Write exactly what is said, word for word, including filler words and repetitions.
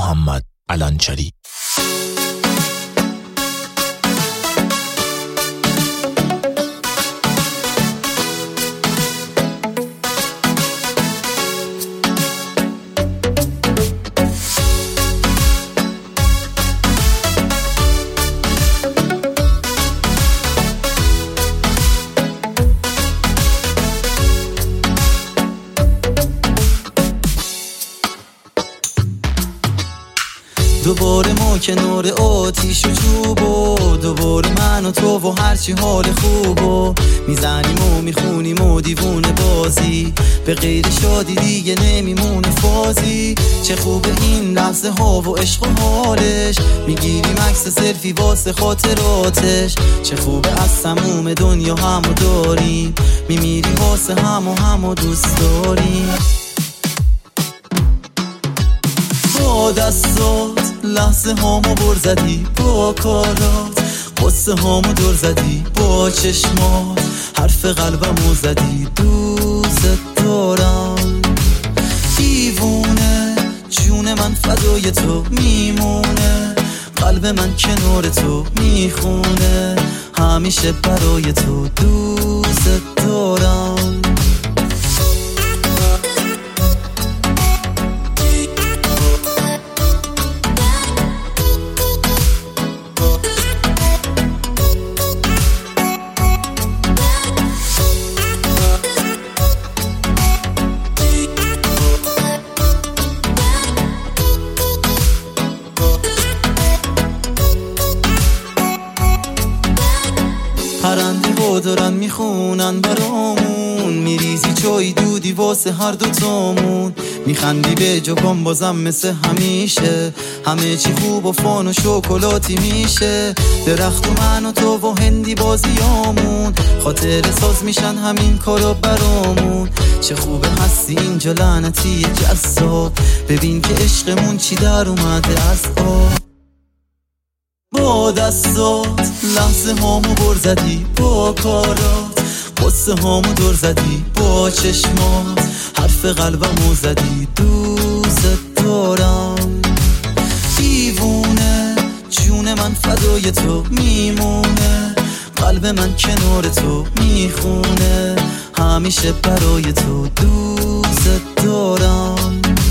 محمد علنچری. دوباره ما کنار آتیش و چوب و دوباره من و تو و هرچی حال خوب و میزنیم و میخونیم و دیوونه بازی، به غیر شادی دیگه نمیمونه فازی. چه خوبه این لحظه ها و عشق و حالش، میگیریم عکس سلفی واسه خاطراتش. چه خوبه از تموم دنیا همو داریم، میمیریم واسه هم و همو دوست داریم. با دستات لحظه هامو بر زدی، با کارات قصه هامو دور زدی، با چشمات حرف قلبمو زدی. دوست دارم دیوونه، جون من فدای تو میمونه، قلب من کنار تو میخونه، همیشه برای تو دوست دارم. پرنده ها دارن میخونن برامون، میریزی چای دودی واسه هر دوتامون، میخندی به جوکم بازم مثل همیشه، همه چی خوب و فان و شکلاتی میشه. درخت و من و تو و هندی بازیامون، خاطر ساز میشن همین کارا برامون. چه خوبه هستی اینجا لعنتی جذاب، ببین که عشقمون چی در اومده از آب. با دستات لحظه هامو بر زدی، با کارات قصه هامو دور زدی، با چشمات حرف قلبمو زدی. دوست دارم دیوونه، جون من فدای تو میمونه، قلب من کنار تو میخونه، همیشه برای تو دوست دارم.